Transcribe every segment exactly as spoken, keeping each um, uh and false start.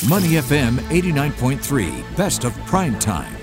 Money F M eighty-nine point three, best of prime time.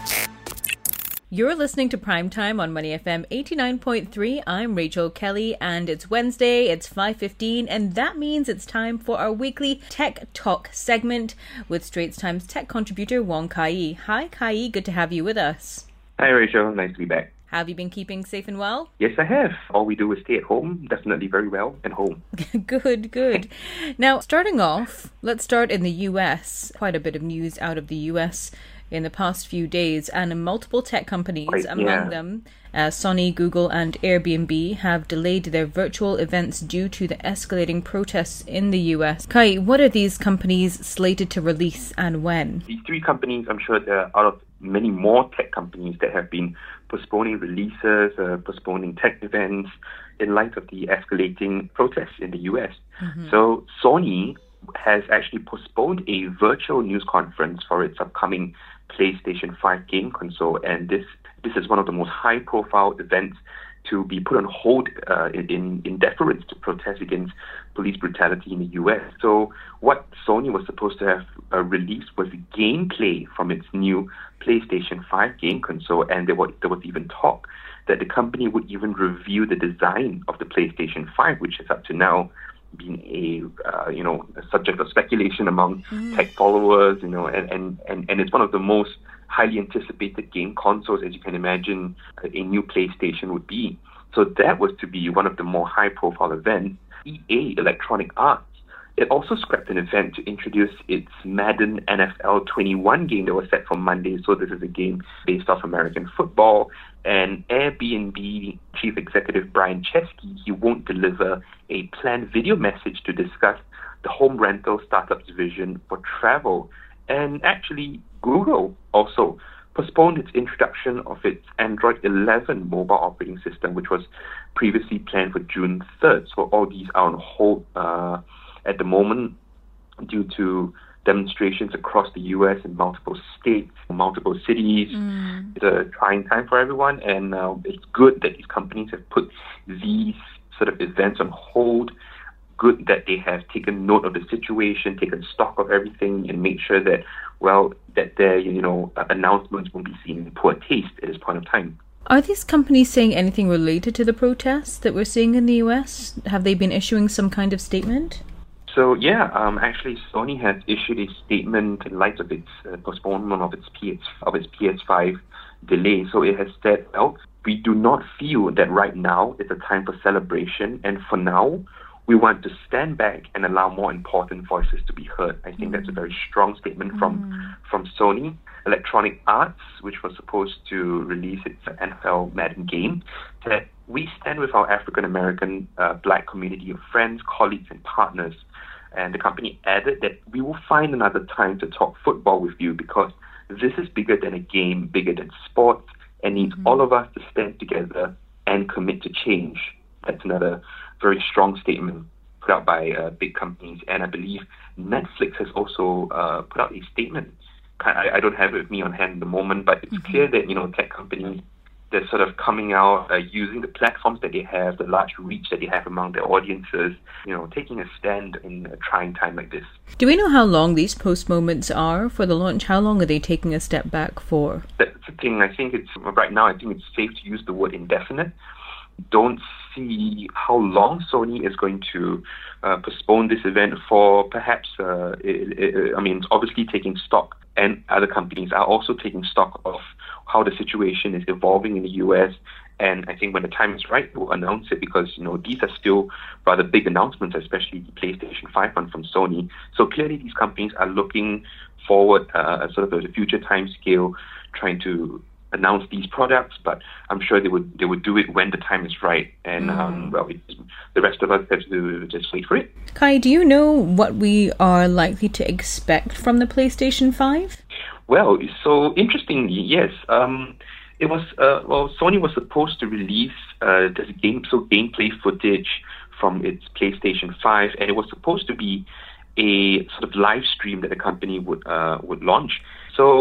You're listening to Primetime on Money F M eighty-nine point three. I'm Rachel Kelly, and it's Wednesday, it's five fifteen, and that means it's time for our weekly Tech Talk segment with Straits Times tech contributor Wong Kai. Hi, Kai. Good to have you with us. Hi, Rachel. Nice to be back. Have you been keeping safe and well? Yes, I have. All we do is stay at home, definitely very well, and home. Good, good. Now, starting off, let's start in the U S. Quite a bit of news out of the U S in the past few days, and multiple tech companies, right, among yeah. them uh, Sony, Google and Airbnb, have delayed their virtual events due to the escalating protests in the U S. Kai, what are these companies slated to release and when? These three companies, I'm sure there are out of many more tech companies that have been postponing releases, uh, postponing tech events in light of the escalating protests in the U S. Mm-hmm. So Sony has actually postponed a virtual news conference for its upcoming PlayStation five game console, and this this is one of the most high-profile events to be put on hold uh, in, in deference to protest against police brutality in the U S. So what Sony was supposed to have uh, released was gameplay from its new PlayStation five game console, and there was, there was even talk that the company would even review the design of the PlayStation five, which is up to now being a uh, you know a subject of speculation among mm. tech followers, you know, and, and, and, and it's one of the most highly anticipated game consoles, as you can imagine, a new PlayStation would be. So that was to be one of the more high-profile events. E A, Electronic Arts, it also scrapped an event to introduce its Madden N F L twenty-one game that was set for Monday. So this is a game based off American football. And Airbnb chief executive Brian Chesky, he won't deliver a planned video message to discuss the home rental startup's vision for travel. And actually, Google also postponed its introduction of its Android eleven mobile operating system, which was previously planned for June third. So all these are on hold uh, at the moment due to demonstrations across the U S in multiple states, multiple cities. Mm. It's a trying time for everyone, and uh, it's good that these companies have put these sort of events on hold. Good that they have taken note of the situation, taken stock of everything, and made sure that, well, that their, you know, announcements won't be seen in poor taste at this point of time. Are these companies saying anything related to the protests that we're seeing in the U S? Have they been issuing some kind of statement? So, yeah, um, actually, Sony has issued a statement in light of its uh, postponement of its P S of its P S five delay. So it has said, well, we do not feel that right now is a time for celebration, and for now, we want to stand back and allow more important voices to be heard. I think mm. that's a very strong statement from mm. from Sony. Electronic Arts, which was supposed to release its N F L Madden game, said, we stand with our African-American uh, Black community of friends, colleagues, and partners. And the company added that we will find another time to talk football with you because this is bigger than a game, bigger than sports, and needs mm. all of us to stand together and commit to change. That's another very strong statement put out by uh, big companies. And I believe Netflix has also uh, put out a statement. I, I don't have it with me on hand at the moment, but it's mm-hmm. clear that, you know, tech companies, they're sort of coming out uh, using the platforms that they have, the large reach that they have among their audiences, you know, taking a stand in a trying time like this. Do we know how long these post moments are for the launch? How long are they taking a step back for? That's the thing. I think it's, right now, I think it's safe to use the word indefinite. Don't see how long Sony is going to uh, postpone this event for. Perhaps, uh, it, it, I mean, it's obviously taking stock, and other companies are also taking stock of how the situation is evolving in the U S. And I think when the time is right, we'll announce it because, you know, these are still rather big announcements, especially the PlayStation five one from Sony. So clearly these companies are looking forward, uh, sort of a future time scale, trying to announce these products, but I'm sure they would they would do it when the time is right. And, mm. um, well, it, the rest of us have to just wait for it. Kai, do you know what we are likely to expect from the PlayStation five? Well, so interestingly, yes. Um, it was, uh, well, Sony was supposed to release uh, this game, so gameplay footage from its PlayStation five, and it was supposed to be a sort of live stream that the company would uh, would launch. So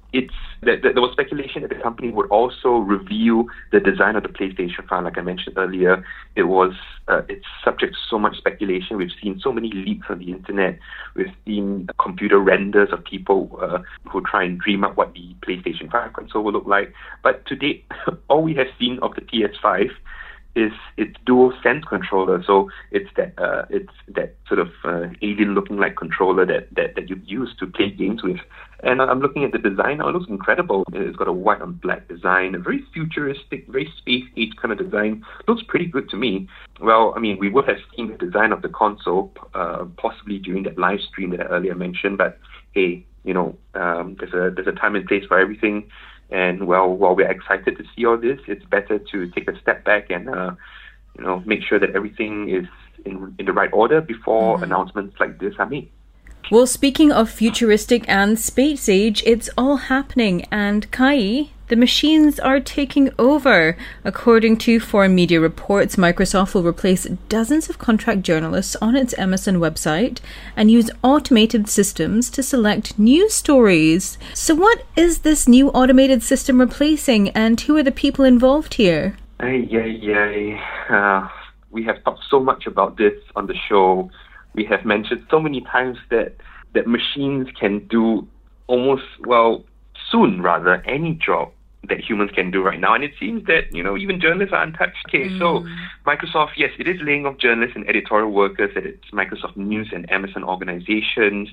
it's that there was speculation that the company would also reveal the design of the PlayStation five. Like I mentioned earlier, it was uh, it's subject to so much speculation. We've seen so many leaks on the internet. We've seen computer renders of people uh, who try and dream up what the PlayStation five console will look like. But to date, all we have seen of the P S five is its dual sense controller. So it's that uh, it's that sort of uh, alien-looking like controller that, that, that you use to play games with. And I'm looking at the design now. It looks incredible. It's got a white on black design, a very futuristic, very space-age kind of design. Looks pretty good to me. Well, I mean, we would have seen the design of the console uh, possibly during that live stream that I earlier mentioned. But hey, you know, um, there's a there's a time and place for everything. And well, while we're excited to see all this, it's better to take a step back and, uh, you know, make sure that everything is in, in the right order before mm. announcements like this are made. Well, speaking of futuristic and space age, it's all happening. And Kai, the machines are taking over. According to foreign media reports, Microsoft will replace dozens of contract journalists on its M S N website and use automated systems to select news stories. So what is this new automated system replacing, and who are the people involved here? Ay, ay, ay. Uh, we have talked so much about this on the show. We have mentioned so many times that, that machines can do almost, well, soon rather, any job that humans can do right now. And it seems that, you know, even journalists are untouched. Okay, mm. so Microsoft, yes, it is laying off journalists and editorial workers at its Microsoft News and M S N organizations.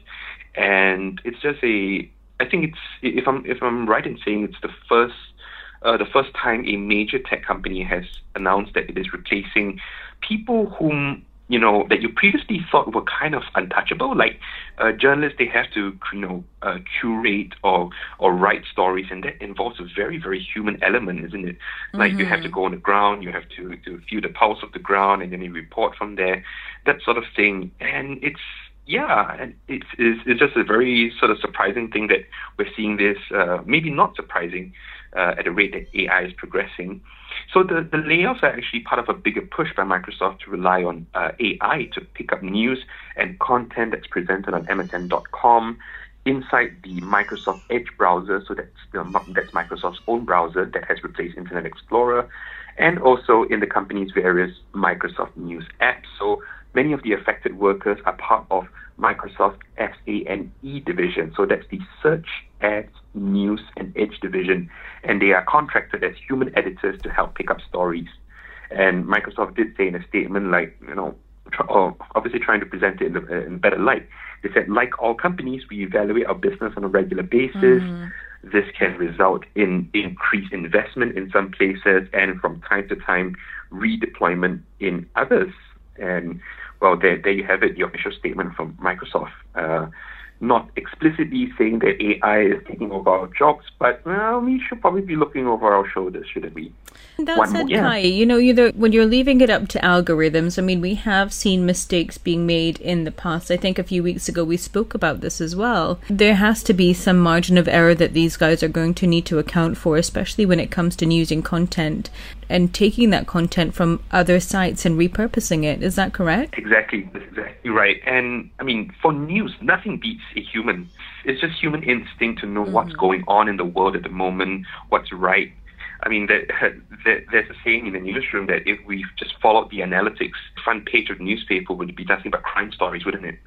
And it's just a, I think it's, if I'm, if I'm right in saying it's the first, uh, the first time a major tech company has announced that it is replacing people whom, you know, that you previously thought were kind of untouchable. Like uh, journalists, they have to, you know, uh, curate or or write stories, and that involves a very, very human element, isn't it? Like mm-hmm. you have to go on the ground, you have to, to feel the pulse of the ground, and then you report from there, that sort of thing. And it's, yeah, and it's, it's, it's just a very sort of surprising thing that we're seeing this, uh, maybe not surprising, uh, at the rate that A I is progressing. So the, the layoffs are actually part of a bigger push by Microsoft to rely on uh, A I to pick up news and content that's presented on M S N dot com inside the Microsoft Edge browser. So that's, the, that's Microsoft's own browser that has replaced Internet Explorer, and also in the company's various Microsoft News apps. So many of the affected workers are part of Microsoft S A N E division. So that's the Search, Ads, News, and Edge division. And they are contracted as human editors to help pick up stories. And Microsoft did say in a statement, like, you know, tr- or obviously trying to present it in a, in a better light. They said, like all companies, we evaluate our business on a regular basis. Mm-hmm. This can result in increased investment in some places and from time to time redeployment in others. And well, there, there you have it, the official statement from Microsoft. Uh, not explicitly saying that A I is taking over our jobs, but well, we should probably be looking over our shoulders, shouldn't we? That One said, more, yeah. Kai, you know, either when you're leaving it up to algorithms, I mean, we have seen mistakes being made in the past. I think a few weeks ago we spoke about this as well. There has to be some margin of error that these guys are going to need to account for, especially when it comes to using content and taking that content from other sites and repurposing it. Is that correct? Exactly. That's exactly right. And I mean, for news, nothing beats a human. It's just human instinct to know mm-hmm. what's going on in the world at the moment, what's right. I mean, there, there, there's a saying in the newsroom that if we just followed the analytics, front page of the newspaper would be nothing but crime stories, wouldn't it?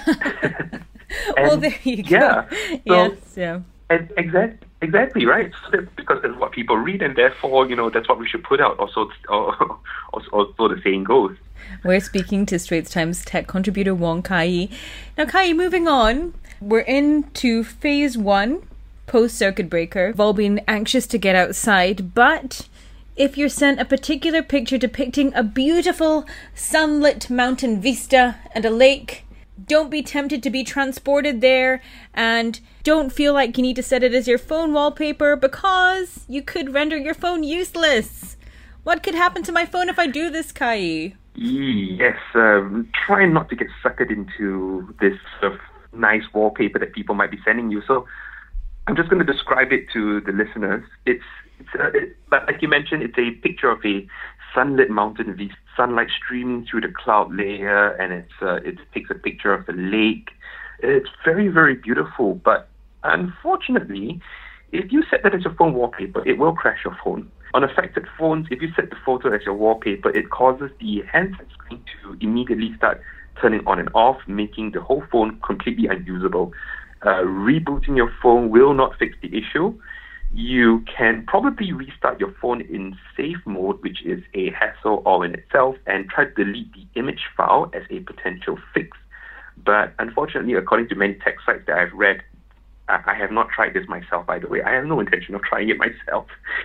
and, well, there you go. Yeah. So, yes, yeah. And exact, exactly, right. So that, because that's what people read, and therefore, you know, that's what we should put out. Also, or, or, or so the saying goes. We're speaking to Straits Times tech contributor Wong Kai. Now, Kai, moving on, we're into phase one, post-circuit breaker. We've all been anxious to get outside, but if you're sent a particular picture depicting a beautiful sunlit mountain vista and a lake, don't be tempted to be transported there, and don't feel like you need to set it as your phone wallpaper, because you could render your phone useless. What could happen to my phone if I do this, Kai? Yes, um, try not to get suckered into this sort of nice wallpaper that people might be sending you. So I'm just going to describe it to the listeners. It's, it's uh, it, but like you mentioned, it's a picture of a sunlit mountain view, sunlight streaming through the cloud layer, and it's uh, it takes a picture of the lake. It's very, very beautiful, but unfortunately, if you set that as your phone wallpaper, it will crash your phone. On affected phones, if you set the photo as your wallpaper, it causes the handset screen to immediately start turning on and off, making the whole phone completely unusable. Uh, rebooting your phone will not fix the issue. You can probably restart your phone in safe mode, which is a hassle all in itself, and try to delete the image file as a potential fix. But unfortunately, according to many tech sites that I've read, I have not tried this myself, by the way. I have no intention of trying it myself.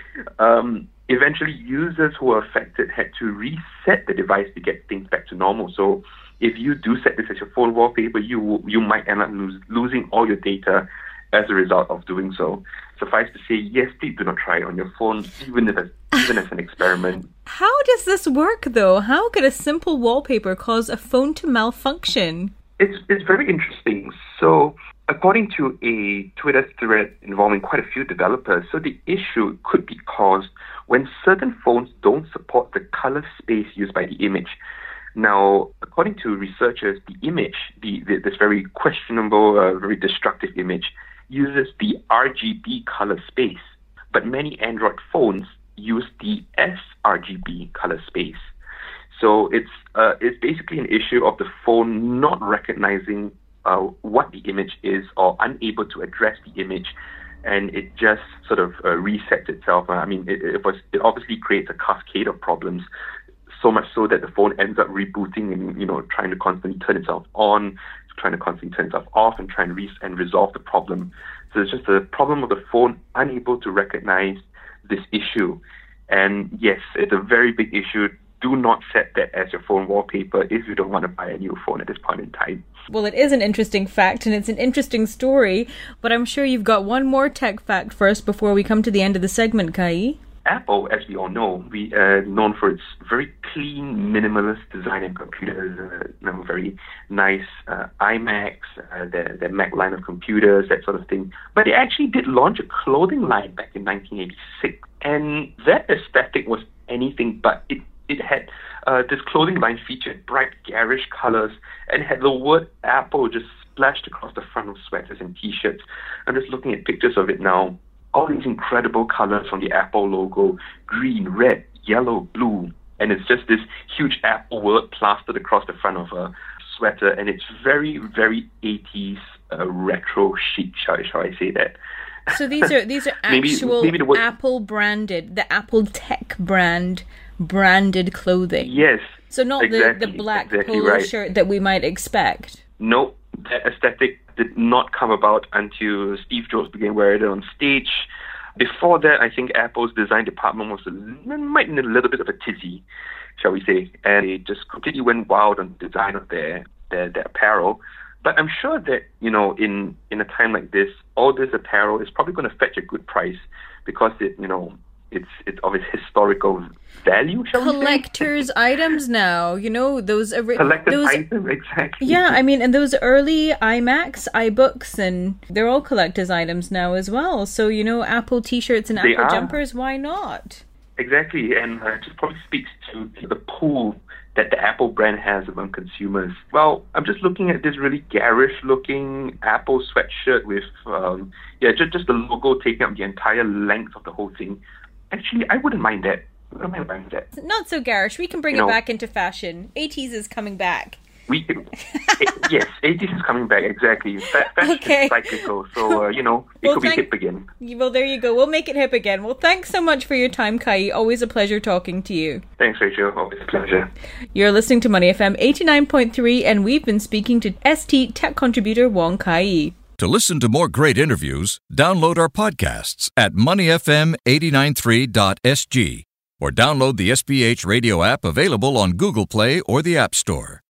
Um, eventually, users who were affected had to reset the device to get things back to normal. So if you do set this as your phone wallpaper, you you might end up lose, losing all your data as a result of doing so. Suffice to say, yes, please do not try it on your phone, even if it's, even as an experiment. How does this work, though? How could a simple wallpaper cause a phone to malfunction? It's it's very interesting. So, according to a Twitter thread involving quite a few developers, so the issue could be caused when certain phones don't support the color space used by the image. Now, according to researchers, the image, the, the this very questionable, uh, very destructive image, uses the R G B color space, but many Android phones use the sRGB color space. So it's uh, it's basically an issue of the phone not recognizing uh, what the image is or unable to address the image, and it just sort of uh, resets itself. I mean, it, it was it obviously creates a cascade of problems, so much so that the phone ends up rebooting and, you know, trying to constantly turn itself on, trying to constantly turn itself off, and trying to re- and resolve the problem. So it's just a problem of the phone unable to recognize this issue. And yes, it's a very big issue. Do not set that as your phone wallpaper if you don't want to buy a new phone at this point in time. Well, it is an interesting fact and it's an interesting story, but I'm sure you've got one more tech fact first before we come to the end of the segment, Kai. Apple, as we all know, we are known for its very clean, minimalist design and computers, uh, you know, very nice uh, iMacs, uh, their, their Mac line of computers, that sort of thing. But they actually did launch a clothing line back in nineteen eighty-six, and that aesthetic was anything but. It It had uh, this clothing line featured bright, garish colors and had the word Apple just splashed across the front of sweaters and T-shirts. I'm just looking at pictures of it now. All these incredible colors from the Apple logo, green, red, yellow, blue, and it's just this huge Apple word plastered across the front of a sweater, and it's very, very eighties uh, retro chic, shall, shall I say that. So these are these are actual maybe, maybe the word... Apple branded, the Apple Tech brand branded clothing. Yes. So not exactly, the, the black exactly polo right. shirt that we might expect. Nope. That aesthetic did not come about until Steve Jobs began wearing it on stage. Before that, I think Apple's design department was a, might need a little bit of a tizzy, shall we say, and they just completely went wild on the design of their, their, their apparel. But I'm sure that, you know, in, in a time like this, all this apparel is probably going to fetch a good price because it, you know, it's it's of its historical value, shall we say? Collector's items now, you know, those... Ori- Collector's those, items, exactly. Yeah, I mean, and those early iMacs, iBooks, and they're all collector's items now as well. So, you know, Apple T-shirts and they Apple are. jumpers, why not? Exactly, and uh, it just probably speaks to the pool that the Apple brand has among consumers. Well, I'm just looking at this really garish-looking Apple sweatshirt with, um, yeah, just, just the logo taking up the entire length of the whole thing. Actually, I wouldn't mind that. I wouldn't mind buying that. Not so garish. We can bring you it know, back into fashion. eighties is coming back. We can, it, yes, eighties is coming back, exactly. Fa- fashion okay. is cyclical, so, uh, you know, it well, could thank- be hip again. Well, there you go. We'll make it hip again. Well, thanks so much for your time, Kai. Always a pleasure talking to you. Thanks, Rachel. Always a pleasure. You're listening to Money F M eighty-nine point three, and we've been speaking to S T tech contributor Wong Kai. To listen to more great interviews, download our podcasts at money f m eight nine three dot s g or download the S B H radio app available on Google Play or the App Store.